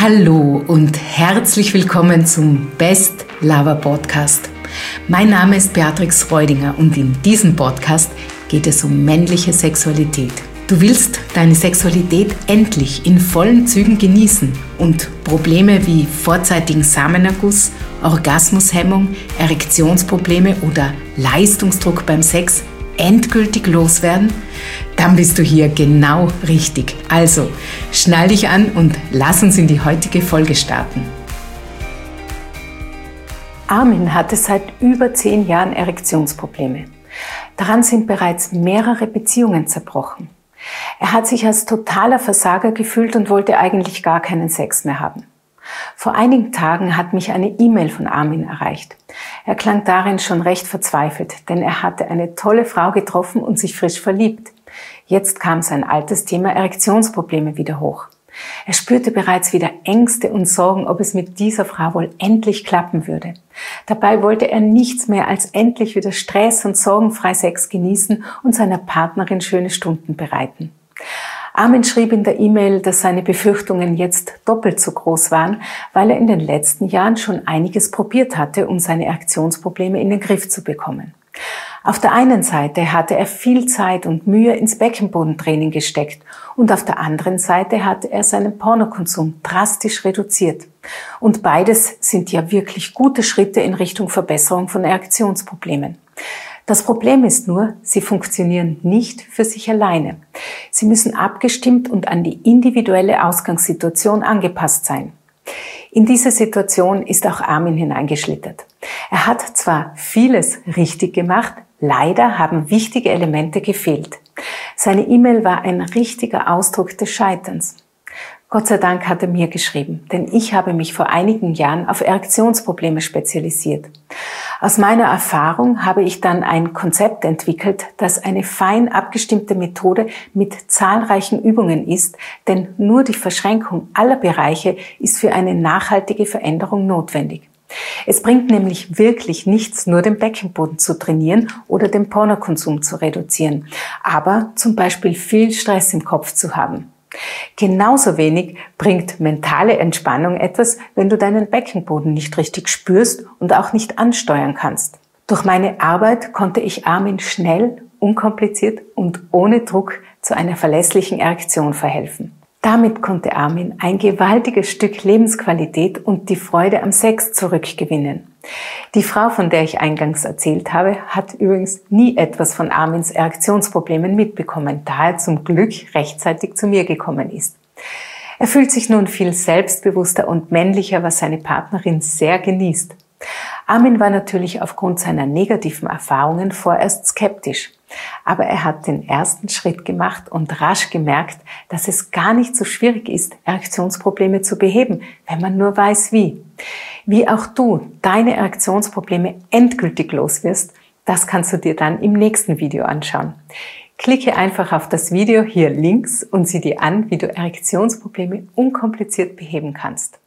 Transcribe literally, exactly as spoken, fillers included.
Hallo und herzlich willkommen zum Best Lover Podcast. Mein Name ist Beatrix Reudinger und in diesem Podcast geht es um männliche Sexualität. Du willst deine Sexualität endlich in vollen Zügen genießen und Probleme wie vorzeitigen Samenerguss, Orgasmushemmung, Erektionsprobleme oder Leistungsdruck beim Sex endgültig loswerden? Dann bist du hier genau richtig. Also, schnall dich an und lass uns in die heutige Folge starten. Armin hatte seit über zehn Jahren Erektionsprobleme. Daran sind bereits mehrere Beziehungen zerbrochen. Er hat sich als totaler Versager gefühlt und wollte eigentlich gar keinen Sex mehr haben. Vor einigen Tagen hat mich eine E-Mail von Armin erreicht. Er klang darin schon recht verzweifelt, denn er hatte eine tolle Frau getroffen und sich frisch verliebt. Jetzt kam sein altes Thema Erektionsprobleme wieder hoch. Er spürte bereits wieder Ängste und Sorgen, ob es mit dieser Frau wohl endlich klappen würde. Dabei wollte er nichts mehr als endlich wieder stress- und sorgenfrei Sex genießen und seiner Partnerin schöne Stunden bereiten. Armin schrieb in der E-Mail, dass seine Befürchtungen jetzt doppelt so groß waren, weil er in den letzten Jahren schon einiges probiert hatte, um seine Erektionsprobleme in den Griff zu bekommen. Auf der einen Seite hatte er viel Zeit und Mühe ins Beckenbodentraining gesteckt und auf der anderen Seite hatte er seinen Pornokonsum drastisch reduziert. Und beides sind ja wirklich gute Schritte in Richtung Verbesserung von Erektionsproblemen. Das Problem ist nur, sie funktionieren nicht für sich alleine. Sie müssen abgestimmt und an die individuelle Ausgangssituation angepasst sein. In diese Situation ist auch Armin hineingeschlittert. Er hat zwar vieles richtig gemacht, leider haben wichtige Elemente gefehlt. Seine E-Mail war ein richtiger Ausdruck des Scheiterns. Gott sei Dank hat er mir geschrieben, denn ich habe mich vor einigen Jahren auf Erektionsprobleme spezialisiert. Aus meiner Erfahrung habe ich dann ein Konzept entwickelt, das eine fein abgestimmte Methode mit zahlreichen Übungen ist, denn nur die Verschränkung aller Bereiche ist für eine nachhaltige Veränderung notwendig. Es bringt nämlich wirklich nichts, nur den Beckenboden zu trainieren oder den Pornokonsum zu reduzieren, aber zum Beispiel viel Stress im Kopf zu haben. Genauso wenig bringt mentale Entspannung etwas, wenn du deinen Beckenboden nicht richtig spürst und auch nicht ansteuern kannst. Durch meine Arbeit konnte ich Armin schnell, unkompliziert und ohne Druck zu einer verlässlichen Erektion verhelfen. Damit konnte Armin ein gewaltiges Stück Lebensqualität und die Freude am Sex zurückgewinnen. Die Frau, von der ich eingangs erzählt habe, hat übrigens nie etwas von Armins Erektionsproblemen mitbekommen, da er zum Glück rechtzeitig zu mir gekommen ist. Er fühlt sich nun viel selbstbewusster und männlicher, was seine Partnerin sehr genießt. Armin war natürlich aufgrund seiner negativen Erfahrungen vorerst skeptisch. Aber er hat den ersten Schritt gemacht und rasch gemerkt, dass es gar nicht so schwierig ist, Erektionsprobleme zu beheben, wenn man nur weiß wie. Wie auch du deine Erektionsprobleme endgültig los wirst, das kannst du dir dann im nächsten Video anschauen. Klicke einfach auf das Video hier links und sieh dir an, wie du Erektionsprobleme unkompliziert beheben kannst.